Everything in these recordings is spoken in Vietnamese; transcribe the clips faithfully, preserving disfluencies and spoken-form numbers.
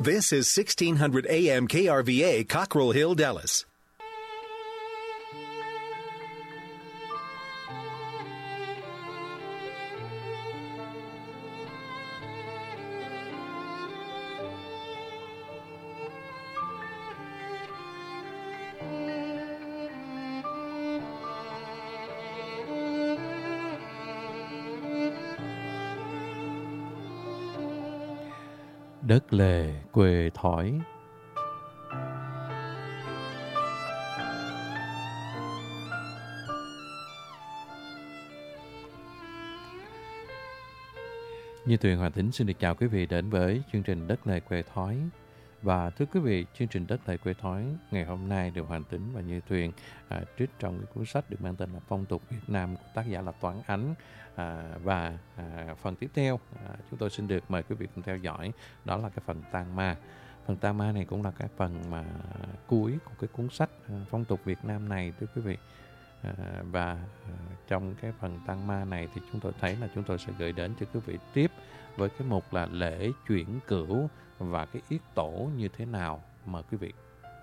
This is sixteen hundred A M K R V A, Cockrell Hill, Dallas. Đất lề quê thỏi. Như Tuyền Hoàng Tính xin được chào quý vị đến với chương trình Đất lề quê thói. Và thưa quý vị, chương trình Đất lề quê thói ngày hôm nay được Hoàng Tính và Như Tuyền à, trích trong cái cuốn sách được mang tên là Phong tục Việt Nam của tác giả là Toán Ánh. À, và à, phần tiếp theo à, chúng tôi xin được mời quý vị cùng theo dõi, đó là cái phần tang ma. Phần tang ma này cũng là cái phần mà cuối của cái cuốn sách à, Phong tục Việt Nam này thưa quý vị. À, và à, trong cái phần tang ma này thì chúng tôi thấy là chúng tôi sẽ gửi đến cho quý vị tiếp với cái mục là lễ chuyển cửu và cái yết tổ như thế nào. Mời quý vị.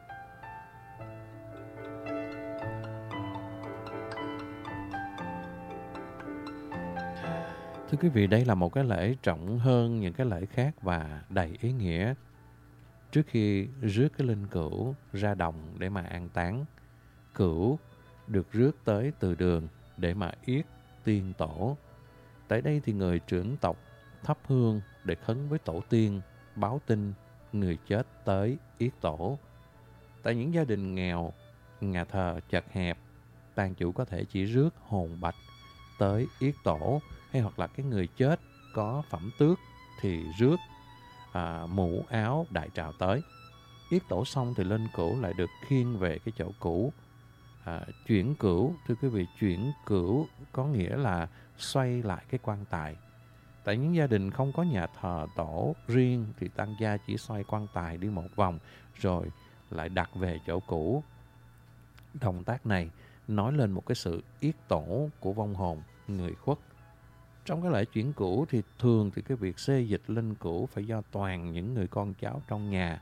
Thưa quý vị, đây là một cái lễ trọng hơn những cái lễ khác và đầy ý nghĩa. Trước khi rước cái linh cữu ra đồng để mà an táng, cữu được rước tới từ đường để mà yết tiên tổ. Tại đây thì người trưởng tộc thắp hương để khấn với tổ tiên, báo tin người chết tới yết tổ. Tại những gia đình nghèo, nhà thờ chật hẹp, tang chủ có thể chỉ rước hồn bạch tới yết tổ, hay hoặc là cái người chết có phẩm tước thì rước à, mũ áo đại trào tới. Yết tổ xong thì linh cữu lại được khiêng về cái chỗ cũ. À, chuyển cửu, thưa quý vị, chuyển cửu có nghĩa là xoay lại cái quan tài. Tại những gia đình không có nhà thờ tổ riêng thì tang gia chỉ xoay quan tài đi một vòng rồi lại đặt về chỗ cũ. Động tác này nói lên một cái sự yết tổ của vong hồn người khuất. Trong cái lễ chuyển cửu thì thường thì cái việc xê dịch linh cửu phải do toàn những người con cháu trong nhà.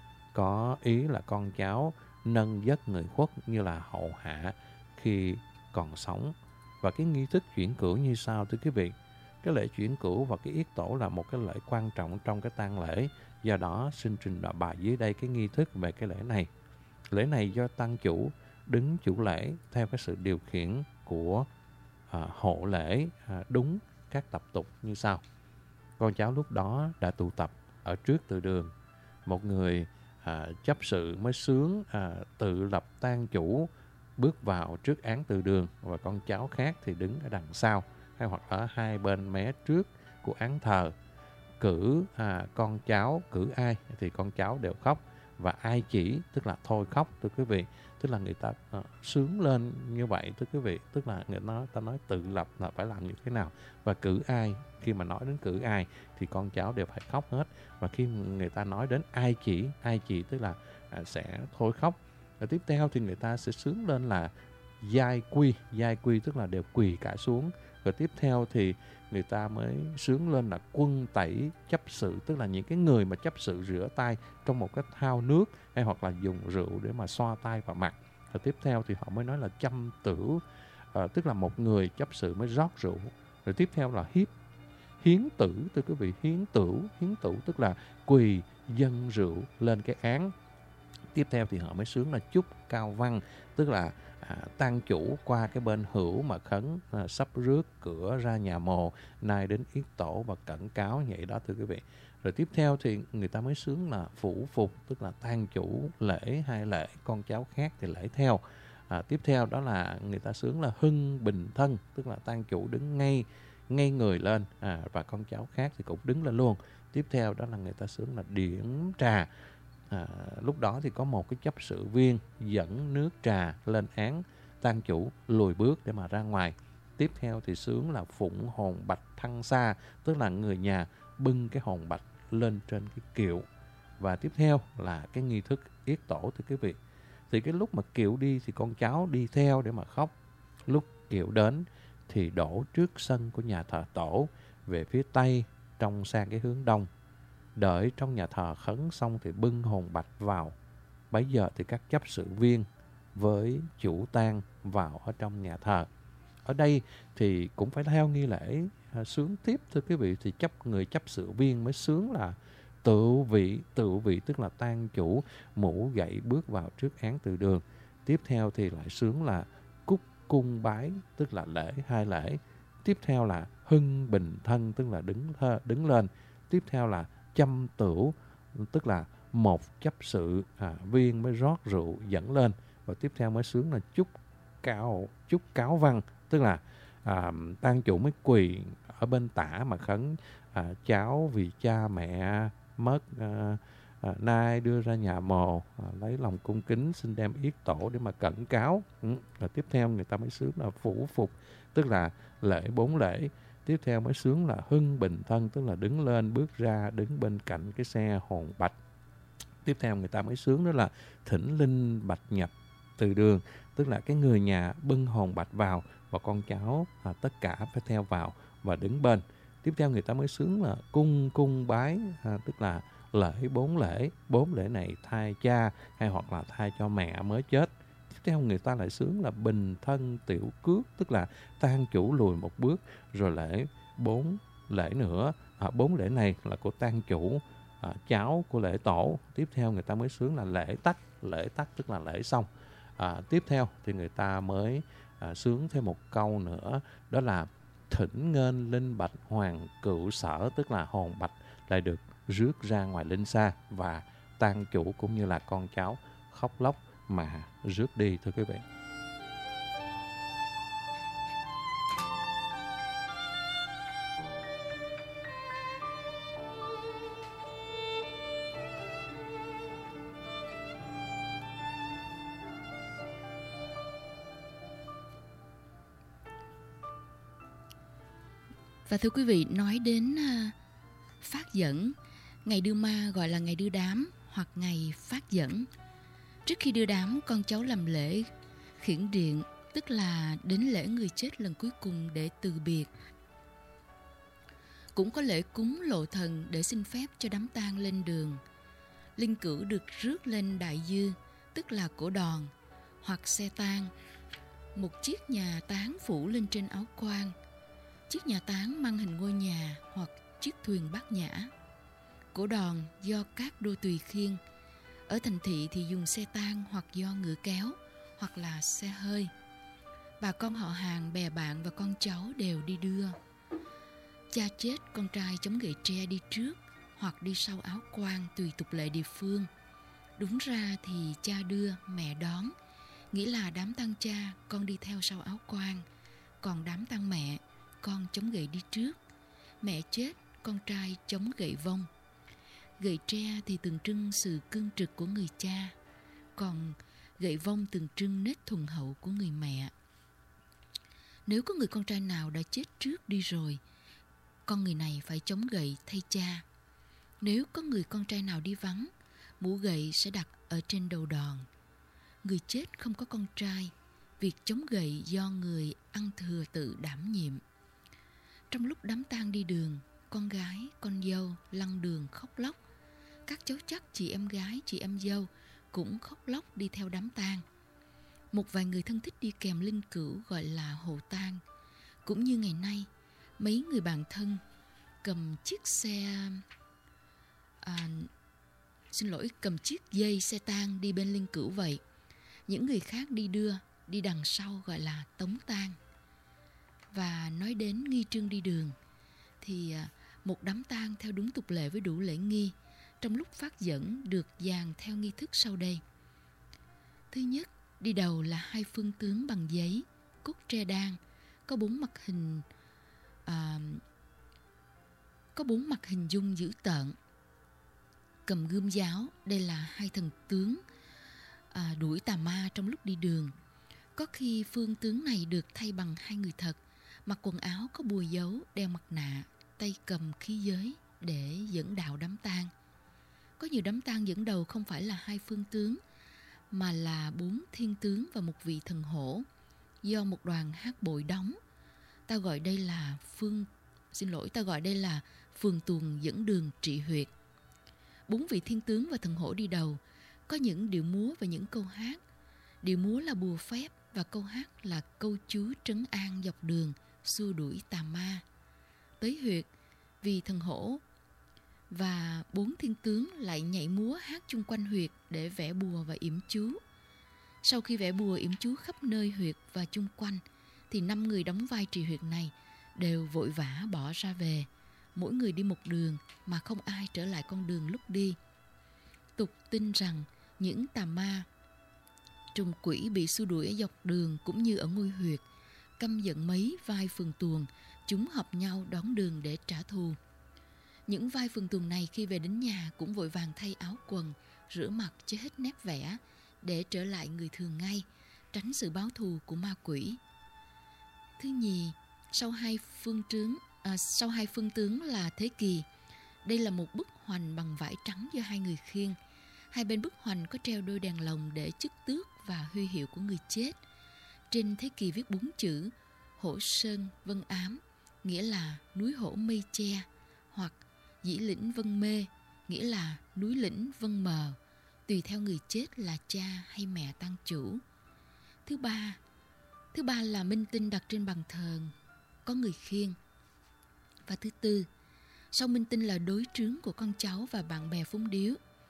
Có ý là con cháu nâng giấc người khuất như là hậu hạ khi còn sống. Và cái nghi thức chuyển cửu như sau thưa quý vị. Cái lễ chuyển cửu và cái yết tổ là một cái lễ quan trọng trong cái tang lễ. Do đó xin trình bày dưới đây cái nghi thức về cái lễ này. Lễ này do tang chủ đứng chủ lễ theo cái sự điều khiển của à, hộ lễ à, đúng các tập tục như sau. Con cháu lúc đó đã tụ tập ở trước từ đường. Một người à, chấp sự mới xướng à, tự lập tang chủ bước vào trước án từ đường, và con cháu khác thì đứng ở đằng sau hay hoặc ở hai bên mé trước của án thờ. Cử à, con cháu, cử ai thì con cháu đều khóc, và ai chỉ tức là thôi khóc thưa quý vị. Tức là người ta à, sướng lên như vậy thưa quý vị. Tức là người nói, ta nói tự lập là phải làm như thế nào. Và cử ai, khi mà nói đến cử ai thì con cháu đều phải khóc hết. Và khi người ta nói đến ai chỉ, ai chỉ tức là à, sẽ thôi khóc. Và tiếp theo thì người ta sẽ sướng lên là giai quy, giai quy tức là đều quỳ cả xuống. Rồi tiếp theo thì người ta mới sướng lên là quân tẩy chấp sự, tức là những cái người mà chấp sự rửa tay trong một cái thao nước, hay hoặc là dùng rượu để mà xoa tay và mặt. Rồi tiếp theo thì họ mới nói là châm tửu, à, tức là một người chấp sự mới rót rượu. Rồi tiếp theo là hiếp, hiến tử, thưa quý vị, hiến tửu, hiến tửu tức là quỳ dâng rượu lên cái án. Tiếp theo thì họ mới sướng là chúc cao văn, tức là à, tang chủ qua cái bên hữu mà khấn à, sắp rước cửa ra nhà mồ, nay đến yết tổ và cẩn cáo vậy đó thưa quý vị. Rồi tiếp theo thì người ta mới sướng là phủ phục, tức là tang chủ lễ hai lễ, con cháu khác thì lễ theo. À, tiếp theo đó là người ta sướng là hưng bình thân, tức là tang chủ đứng ngay ngay người lên à, và con cháu khác thì cũng đứng lên luôn. Tiếp theo đó là người ta sướng là điểm trà. À, lúc đó thì có một cái chấp sự viên dẫn nước trà lên án, tang chủ lùi bước để mà ra ngoài. Tiếp theo thì sướng là phụng hồn bạch thăng xa, tức là người nhà bưng cái hồn bạch lên trên cái kiệu. Và tiếp theo là cái nghi thức yết tổ thưa quý vị. Thì cái lúc mà kiệu đi thì con cháu đi theo để mà khóc. Lúc kiệu đến thì đổ trước sân của nhà thờ tổ về phía tây, trông sang cái hướng đông. Đợi trong nhà thờ khấn xong thì bưng hồn bạch vào. Bấy giờ thì các chấp sự viên với chủ tang vào ở trong nhà thờ. Ở đây thì cũng phải theo nghi lễ à, sướng tiếp, thưa quý vị. Thì chấp người chấp sự viên mới sướng là tự vị. Tự vị tức là tang chủ mũ gậy bước vào trước án từ đường. Tiếp theo thì lại sướng là cúc cung bái, tức là lễ, hai lễ. Tiếp theo là hưng bình thân, tức là đứng đứng lên. Tiếp theo là châm tửu, tức là một chấp sự à, viên mới rót rượu dẫn lên. Và tiếp theo mới sướng là chúc cáo, chúc cáo văn, tức là à, tang chủ mới quỳ ở bên tả mà khấn à, cháu vì cha mẹ mất à, à, nay đưa ra nhà mồ, à, lấy lòng cung kính xin đem yết tổ để mà cẩn cáo. Ừ. Và tiếp theo người ta mới sướng là phủ phục, tức là lễ bốn lễ. Tiếp theo mới sướng là hưng bình thân, tức là đứng lên bước ra đứng bên cạnh cái xe hồn bạch. Tiếp theo người ta mới sướng đó là thỉnh linh bạch nhập từ đường, tức là cái người nhà bưng hồn bạch vào và con cháu à, tất cả phải theo vào và đứng bên. Tiếp theo người ta mới sướng là cung cung bái, à, tức là lễ bốn lễ. Bốn lễ này thay cha hay hoặc là thay cho mẹ mới chết. Tiếp theo người ta lại sướng là bình thân tiểu cước, tức là tang chủ lùi một bước. Rồi lễ bốn lễ nữa, à, bốn lễ này là của tang chủ, à, cháu của lễ tổ. Tiếp theo người ta mới sướng là lễ tắc. Lễ tắc tức là lễ xong. À, tiếp theo thì người ta mới à, sướng thêm một câu nữa, đó là thỉnh nghênh linh bạch hoàng cựu sở, tức là hồn bạch lại được rước ra ngoài linh xa và tang chủ cũng như là con cháu khóc lóc mà rước đi, thưa quý vị. Và thưa quý vị, nói đến uh, phát dẫn, ngày đưa ma gọi là ngày đưa đám hoặc ngày phát dẫn. Trước khi đưa đám, con cháu làm lễ khiển điện, tức là đến lễ người chết lần cuối cùng để từ biệt. Cũng có lễ cúng lộ thần để xin phép cho đám tang lên đường. Linh cữu được rước lên đại dư, tức là cổ đòn hoặc xe tang. Một chiếc nhà táng phủ lên trên áo quan. Chiếc nhà táng mang hình ngôi nhà hoặc chiếc thuyền bát nhã. Cổ đòn do các đô tùy khiêng. Ở thành thị thì dùng xe tang hoặc do ngựa kéo hoặc là xe hơi. Bà con họ hàng, bè bạn và con cháu đều đi đưa. Cha chết, con trai chống gậy tre đi trước hoặc đi sau áo quan tùy tục lệ địa phương. Đúng ra thì cha đưa, mẹ đón, nghĩa là đám tang cha con đi theo sau áo quan, còn đám tang mẹ con chống gậy đi trước. Mẹ chết, con trai chống gậy vong. Gậy tre thì tượng trưng sự cương trực của người cha, còn gậy vong tượng trưng nết thuần hậu của người mẹ. Nếu có người con trai nào đã chết trước đi rồi, con người này phải chống gậy thay cha. Nếu có người con trai nào đi vắng, mũ gậy sẽ đặt ở trên đầu đòn. Người chết không có con trai, việc chống gậy do người ăn thừa tự đảm nhiệm. Trong lúc đám tang đi đường, con gái, con dâu lăn đường khóc lóc. Các cháu chắc, chị em gái, chị em dâu cũng khóc lóc đi theo đám tang. Một vài người thân thích đi kèm linh cữu gọi là hộ tang. Cũng như ngày nay, mấy người bạn thân cầm chiếc xe à, xin lỗi cầm chiếc dây xe tang đi bên linh cữu vậy. Những người khác đi đưa, đi đằng sau gọi là tống tang. Và nói đến nghi trương đi đường thì một đám tang theo đúng tục lệ với đủ lễ nghi trong lúc phát dẫn được dàn theo nghi thức sau đây. Thứ nhất, đi đầu là hai phương tướng bằng giấy, cốt tre đan, có bốn mặt hình à, có bốn mặt hình dung dữ tợn, cầm gươm giáo. Đây là hai thần tướng à, đuổi tà ma trong lúc đi đường. Có khi phương tướng này được thay bằng hai người thật, mặc quần áo có bùa dấu, đeo mặt nạ, tay cầm khí giới để dẫn đạo đám tang. Có nhiều đám tang dẫn đầu không phải là hai phương tướng, mà là bốn thiên tướng và một vị thần hổ, do một đoàn hát bội đóng. Ta gọi đây là phương xin lỗi ta gọi đây là phường tuồng dẫn đường trị huyệt. Bốn vị thiên tướng và thần hổ đi đầu, có những điệu múa và những câu hát. Điệu múa là bùa phép và câu hát là câu chú trấn an dọc đường, xua đuổi tà ma. Tới huyệt, vì thần hổ và bốn thiên tướng lại nhảy múa hát chung quanh huyệt để vẽ bùa và yểm chú. Sau khi vẽ bùa yểm chú khắp nơi huyệt và chung quanh, thì năm người đóng vai trì huyệt này đều vội vã bỏ ra về, mỗi người đi một đường mà không ai trở lại con đường lúc đi. Tục tin rằng những tà ma, trùng quỷ bị xua đuổi ở dọc đường cũng như ở ngôi huyệt, căm giận mấy vai phường tuồng, chúng hợp nhau đón đường để trả thù. Những vai phường tuồng này khi về đến nhà cũng vội vàng thay áo quần, rửa mặt cho hết nét vẻ để trở lại người thường ngay, tránh sự báo thù của ma quỷ. Thứ nhì, sau hai phương tướng, à, sau hai phương tướng là Thế Kỳ. Đây là một bức hoành bằng vải trắng do hai người khiêng. Hai bên bức hoành có treo đôi đèn lồng để chức tước và huy hiệu của người chết. Trên Thế Kỳ viết bốn chữ Hổ Sơn Vân Ám, nghĩa là núi hổ mây che, hoặc Dĩ Lĩnh Vân Mê, nghĩa là núi lĩnh vân mờ, tùy theo người chết là cha hay mẹ tang chủ. Thứ ba, thứ ba là minh tinh đặt trên bàn thờ, có người khiêng. Và thứ tư, sau minh tinh là đối trướng của con cháu và bạn bè phúng điếu.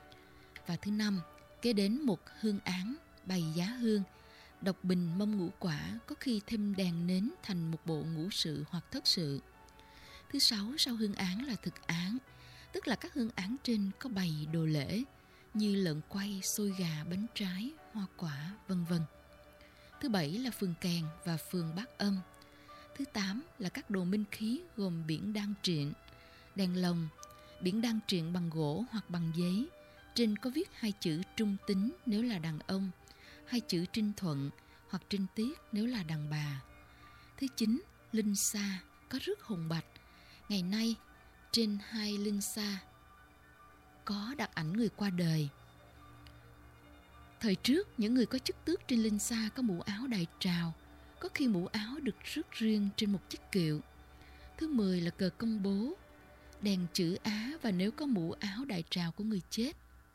Và thứ năm, kế đến một hương án bày giá hương, đọc bình mâm ngũ quả, có khi thêm đèn nến thành một bộ ngũ sự hoặc thất sự. Thứ sáu, sau hương án là thực án, tức là các hương án trên có bày đồ lễ như lợn quay, xôi gà, bánh trái, hoa quả, vân vân. Thứ bảy là phường kèn và phường bát âm. Thứ tám là các đồ minh khí gồm biển đan triện, đèn lồng, biển đan triện bằng gỗ hoặc bằng giấy, trên có viết hai chữ trung tính nếu là đàn ông, hai chữ trinh thuận hoặc trinh tiết nếu là đàn bà. Thứ chín, linh sa có rước hồng bạch. Ngày nay, trên hai linh sa có đặt ảnh người qua đời. Thời trước, những người có chức tước trên linh sa có mũ áo đại trào, có khi mũ áo được rước riêng trên một chiếc kiệu. Thứ mười là cờ công bố, đèn chữ Á và nếu có mũ áo đại trào của người chết.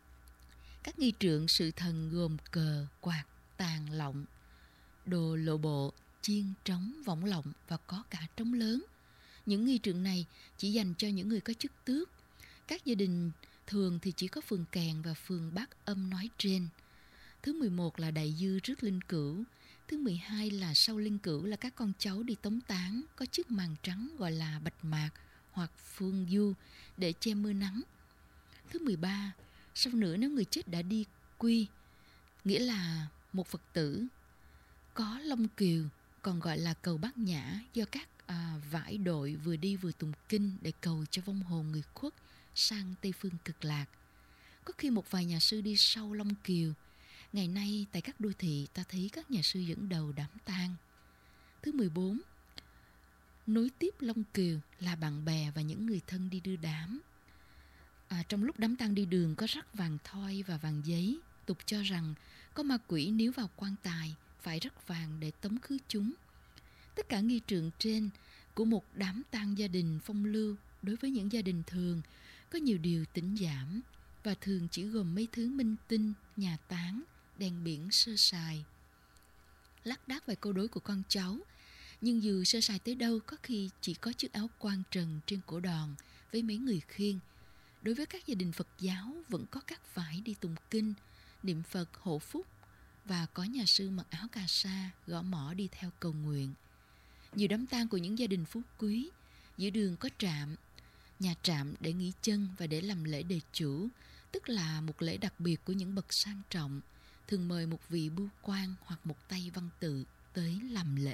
Các nghi trượng sự thần gồm cờ, quạt, tàn, lọng, đồ lộ bộ, chiên, trống, võng lọng và có cả trống lớn. Những nghi trượng này chỉ dành cho những người có chức tước. Các gia đình thường thì chỉ có phường kèn và phường bát âm nói trên. Thứ mười một là đại dư rước linh cữu. Thứ mười hai là sau linh cữu là các con cháu đi tống táng, có chiếc màn trắng gọi là bạch mạc hoặc phương du để che mưa nắng. Thứ mười ba, sau nữa nếu người chết đã đi quy, nghĩa là một Phật tử, có long kiều, còn gọi là cầu bát nhã, do các à, vải đội vừa đi vừa tụng kinh để cầu cho vong hồn người khuất sang Tây Phương Cực Lạc. Có khi một vài nhà sư đi sau long kiều. Ngày nay tại các đô thị ta thấy các nhà sư dẫn đầu đám tang. Thứ mười bốn, nối tiếp long kiều là bạn bè và những người thân đi đưa đám. À, trong lúc đám tang đi đường có rắc vàng thoi và vàng giấy. Tục cho rằng có ma quỷ níu vào quan tài phải rắc vàng để tống khứ chúng. Tất cả nghi trượng trên của một đám tang gia đình phong lưu đối với những gia đình thường có nhiều điều tỉnh giảm và thường chỉ gồm mấy thứ minh tinh, nhà táng, đèn biển sơ sài, lác đác vài câu đối của con cháu. Nhưng dù sơ sài tới đâu, có khi chỉ có chiếc áo quan trần trên cổ đòn với mấy người khiêng. Đối với các gia đình Phật giáo vẫn có các vải đi tụng kinh, niệm Phật hộ phúc và có nhà sư mặc áo cà sa gõ mõ đi theo cầu nguyện. Nhiều đám tang của những gia đình phú quý, giữa đường có trạm, nhà trạm để nghỉ chân và để làm lễ đề chủ, tức là một lễ đặc biệt của những bậc sang trọng, thường mời một vị bưu quan hoặc một tay văn tự tới làm lễ.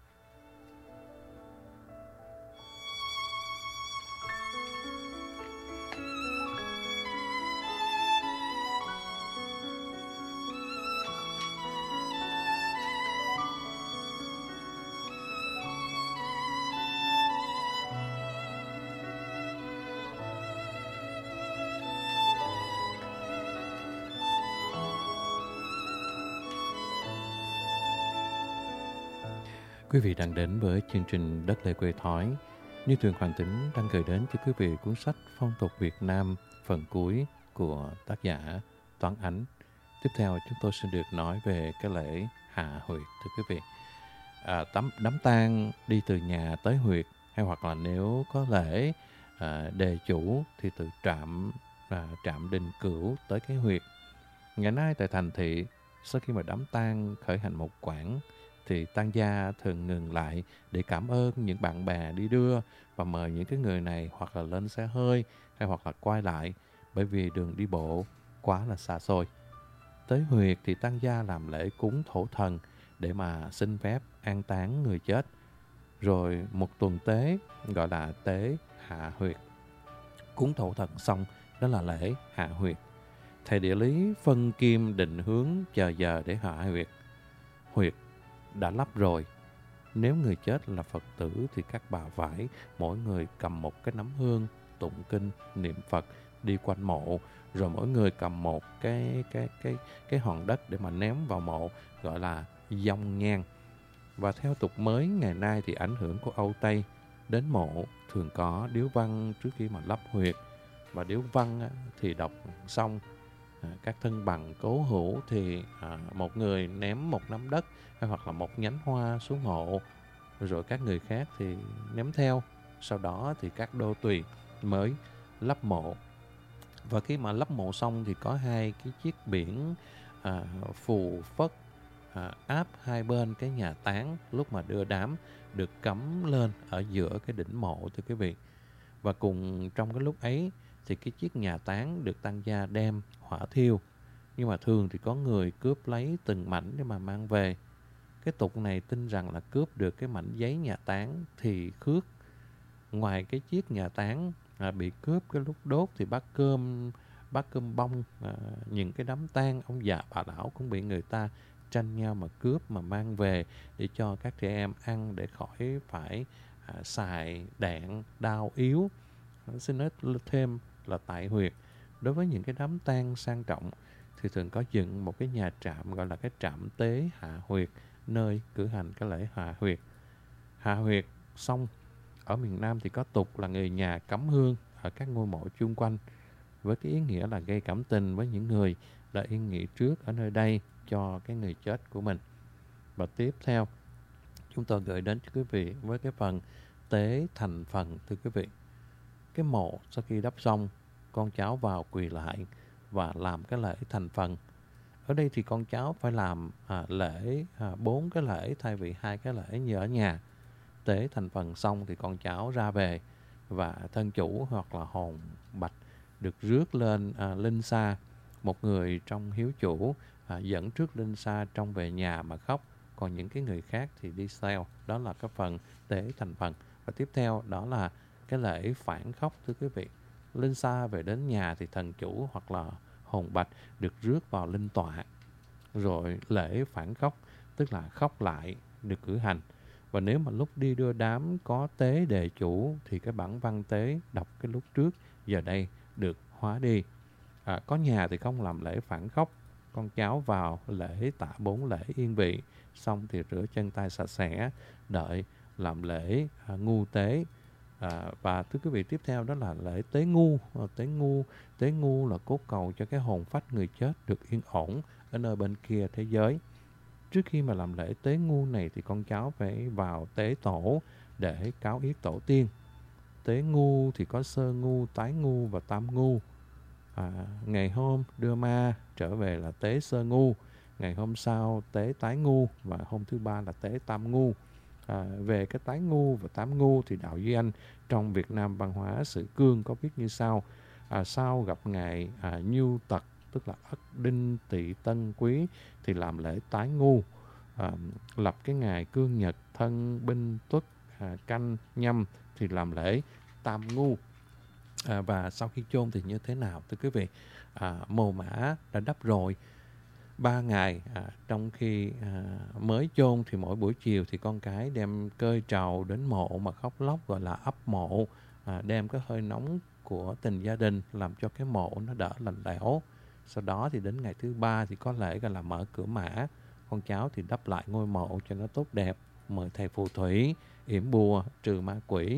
Quý vị đang đến với chương trình Đất Lệ Quê Thói. Như Tuyền Hoàng Tính đang gửi đến cho quý vị cuốn sách Phong tục Việt Nam phần cuối của tác giả Toán Ánh. Tiếp theo chúng tôi xin được nói về cái lễ hạ huyệt, thưa quý vị. À, đám, đám tang đi từ nhà tới huyệt, hay hoặc là nếu có lễ à, đề chủ thì từ trạm à, trạm đình cửu tới cái huyệt. Ngày nay tại thành thị, sau khi mà đám tang khởi hành một quãng thì tang gia thường ngừng lại để cảm ơn những bạn bè đi đưa và mời những cái người này hoặc là lên xe hơi hay hoặc là quay lại, bởi vì đường đi bộ quá là xa xôi. Tới huyệt thì tang gia làm lễ cúng thổ thần để mà xin phép an táng người chết. Rồi một tuần tế gọi là tế hạ huyệt. Cúng thổ thần xong, đó là lễ hạ huyệt. Thầy địa lý phân kim định hướng chờ giờ để hạ huyệt. Huyệt đã lắp rồi. Nếu người chết là Phật tử thì các bà phải mỗi người cầm một cái nắm hương, tụng kinh, niệm Phật, đi quanh mộ, rồi mỗi người cầm một cái cái cái cái hòn đất để mà ném vào mộ, gọi là dông nhang. Và theo tục mới ngày nay thì ảnh hưởng của Âu Tây, đến mộ thường có điếu văn trước khi mà lắp huyệt. Và điếu văn thì đọc xong, các thân bằng cố hữu thì à, một người ném một nắm đất hay hoặc là một nhánh hoa xuống mộ, rồi các người khác thì ném theo. Sau đó thì các đô tùy mới lắp mộ. Và khi mà lắp mộ xong thì có hai cái chiếc biển à, phù phất à, áp hai bên cái nhà táng lúc mà đưa đám được cắm lên ở giữa cái đỉnh mộ, thưa quý vị. Và cùng trong cái lúc ấy thì cái chiếc nhà táng được tang gia đem hỏa thiêu. Nhưng mà thường thì có người cướp lấy từng mảnh để mà mang về. Cái tục này tin rằng là cướp được cái mảnh giấy nhà táng thì khước. Ngoài cái chiếc nhà táng à, bị cướp cái lúc đốt thì bát cơm, bát cơm bông, à, những cái đám tang ông già bà lão cũng bị người ta tranh nhau mà cướp mà mang về để cho các trẻ em ăn để khỏi phải à, xài đạn đao yếu. Xin nói thêm là tại huyệt, đối với những cái đám tang sang trọng thì thường có dựng một cái nhà trạm gọi là cái trạm tế hạ huyệt, nơi cử hành cái lễ hạ huyệt. Hạ huyệt xong, ở miền Nam thì có tục là người nhà cắm hương ở các ngôi mộ chung quanh, với cái ý nghĩa là gây cảm tình với những người đã yên nghỉ trước ở nơi đây cho cái người chết của mình. Và tiếp theo, chúng tôi gửi đến cho quý vị với cái phần tế thành phần, thưa quý vị. Cái mộ sau khi đắp xong, con cháu vào quỳ lại và làm cái lễ thành phần. Ở đây thì con cháu phải làm à, lễ à, bốn cái lễ thay vì hai cái lễ như ở nhà. Tế thành phần xong thì con cháu ra về và thân chủ hoặc là hồn bạch được rước lên à, linh xa. Một người trong hiếu chủ à, dẫn trước linh xa trong về nhà mà khóc, còn những cái người khác thì đi theo. Đó là cái phần tế thành phần. Và tiếp theo đó là cái lễ phản khóc, thưa quý vị. Linh xa về đến nhà thì thần chủ hoặc là hồn bạch được rước vào linh tọa. Rồi lễ phản khóc, tức là khóc lại, được cử hành. Và nếu mà lúc đi đưa đám có tế đề chủ thì cái bản văn tế đọc cái lúc trước giờ đây được hóa đi. À, có nhà thì không làm lễ phản khóc, con cháu vào lễ tạ bốn lễ yên vị, xong thì rửa chân tay sạch sẽ, đợi làm lễ à, ngu tế. À, và thưa quý vị, tiếp theo đó là lễ tế ngu. À, tế ngu tế ngu là cốt cầu cho cái hồn phách người chết được yên ổn ở nơi bên kia thế giới. Trước khi mà làm lễ tế ngu này thì con cháu phải vào tế tổ để cáo yết tổ tiên. Tế ngu thì có sơ ngu, tái ngu và tam ngu. À, ngày hôm đưa ma trở về là tế sơ ngu, ngày hôm sau tế tái ngu và hôm thứ ba là tế tam ngu. À, về cái tái ngu và tám ngu thì đạo Duy Anh trong Việt Nam văn hóa sử cương có viết như sau. À, sau gặp ngày à, Nhu Tật, tức là Ất Đinh Tỵ Tân Quý thì làm lễ tái ngu. À, lập cái ngày Cương Nhật Thân Binh Tuất à, Canh Nhâm thì làm lễ tam ngu. À, và sau khi chôn thì như thế nào, thưa quý vị? À, mồ mã đã đắp rồi ba ngày, à, trong khi à, mới chôn thì mỗi buổi chiều thì con cái đem cơi trầu đến mộ mà khóc lóc, gọi là ấp mộ, à, đem cái hơi nóng của tình gia đình làm cho cái mộ nó đỡ lạnh lẽo. Sau đó thì đến ngày thứ ba thì có lễ gọi là mở cửa mã, con cháu thì đắp lại ngôi mộ cho nó tốt đẹp, mời thầy phù thủy yểm bùa trừ ma quỷ.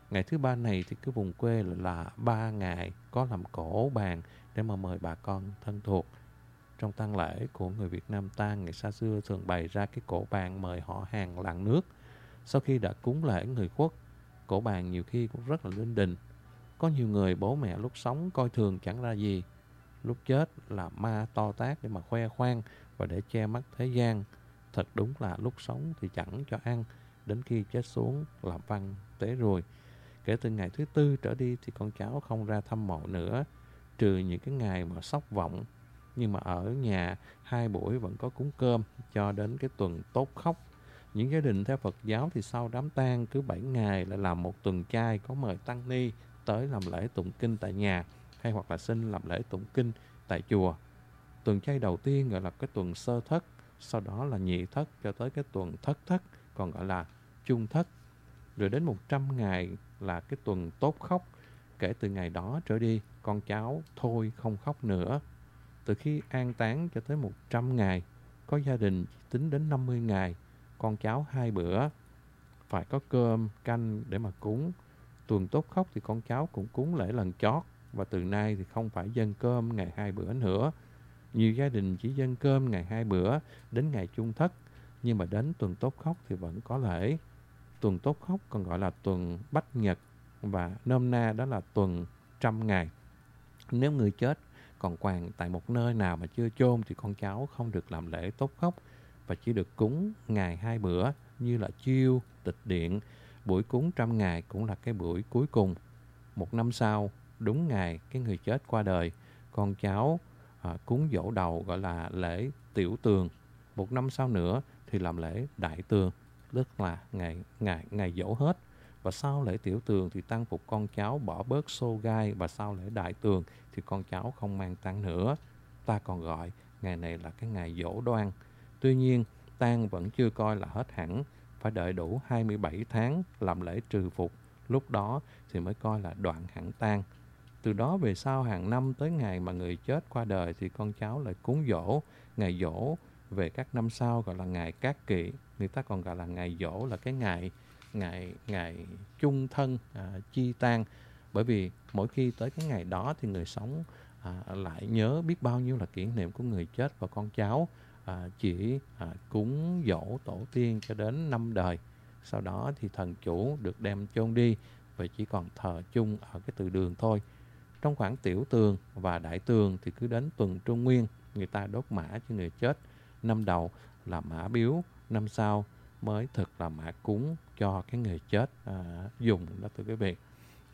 Ngày thứ ba này thì cái vùng quê là, là ba ngày có làm cổ bàn để mà mời bà con thân thuộc. Trong tang lễ của người Việt Nam ta, ngày xa xưa thường bày ra cái cổ bàn mời họ hàng làng nước. Sau khi đã cúng lễ người khuất, cổ bàn nhiều khi cũng rất là linh đình. Có nhiều người bố mẹ lúc sống coi thường chẳng ra gì, lúc chết là ma to tát để mà khoe khoang và để che mắt thế gian. Thật đúng là lúc sống thì chẳng cho ăn, đến khi chết xuống làm văn tế ruồi. Kể từ ngày thứ tư trở đi thì con cháu không ra thăm mộ nữa, trừ những cái ngày mà sốc vọng. Nhưng mà ở nhà hai buổi vẫn có cúng cơm cho đến cái tuần tốt khóc. Những gia đình theo Phật giáo thì sau đám tang cứ bảy ngày lại làm một tuần chay, có mời tăng ni tới làm lễ tụng kinh tại nhà, hay hoặc là xin làm lễ tụng kinh tại chùa. Tuần chay đầu tiên gọi là cái tuần sơ thất, sau đó là nhị thất cho tới cái tuần thất thất, còn gọi là chung thất. Rồi đến một trăm ngày là cái tuần tốt khóc. Kể từ ngày đó trở đi, con cháu thôi không khóc nữa. Từ khi an táng cho tới một trăm ngày, có gia đình tính đến năm mươi ngày, con cháu hai bữa phải có cơm, canh để mà cúng. Tuần tốt khóc thì con cháu cũng cúng lễ lần chót, và từ nay thì không phải dâng cơm ngày hai bữa nữa. Nhiều gia đình chỉ dâng cơm ngày hai bữa đến ngày chung thất, nhưng mà đến tuần tốt khóc thì vẫn có lễ. Tuần tốt khóc còn gọi là tuần bách nhật, và nôm na đó là tuần trăm ngày. Nếu người chết còn quàng tại một nơi nào mà chưa chôn thì con cháu không được làm lễ tốt khóc, và chỉ được cúng ngày hai bữa như là chiêu, tịch điện. Buổi cúng trăm ngày cũng là cái buổi cuối cùng. Một năm sau, đúng ngày cái người chết qua đời, con cháu à, cúng dỗ đầu gọi là lễ tiểu tường. Một năm sau nữa thì làm lễ đại tường, tức là ngày ngày ngày dỗ hết. Và sau lễ tiểu tường thì tang phục con cháu bỏ bớt xô gai, và sau lễ đại tường thì con cháu không mang tang nữa. Ta còn gọi ngày này là cái ngày dỗ đoan. Tuy nhiên, tang vẫn chưa coi là hết hẳn, phải đợi đủ hai mươi bảy tháng làm lễ trừ phục, lúc đó thì mới coi là đoạn hẳn tang. Từ đó về sau, hàng năm tới ngày mà người chết qua đời thì con cháu lại cúng dỗ. Ngày dỗ về các năm sau gọi là ngày cát kỵ, người ta còn gọi là ngày dỗ là cái ngày ngày ngày chung thân à, chi tang. Bởi vì mỗi khi tới cái ngày đó thì người sống à, lại nhớ biết bao nhiêu là kỷ niệm của người chết, và con cháu à, chỉ à, cúng dỗ tổ tiên cho đến năm đời. Sau đó thì thần chủ được đem chôn đi, và chỉ còn thờ chung ở cái từ đường thôi. Trong khoảng tiểu tường và đại tường thì cứ đến tuần trung nguyên, người ta đốt mã cho người chết. Năm đầu là mã biếu, năm sau mới thực là mã cúng cho cái người chết à, dùng đó thưa quý vị.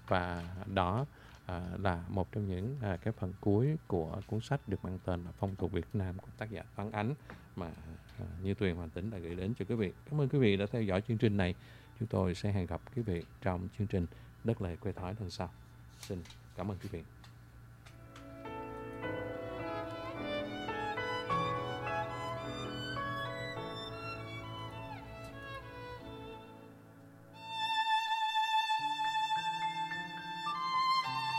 Và đó à, là một trong những à, cái phần cuối của cuốn sách được mang tên là Phong tục Việt Nam của tác giả Toán Ánh, mà à, Như Tuyền Hoàng Tĩnh đã gửi đến cho quý vị. Cảm ơn quý vị đã theo dõi chương trình này. Chúng tôi sẽ hẹn gặp quý vị trong chương trình Đất Lệ Quê Thói lần sau. Xin cảm ơn quý vị.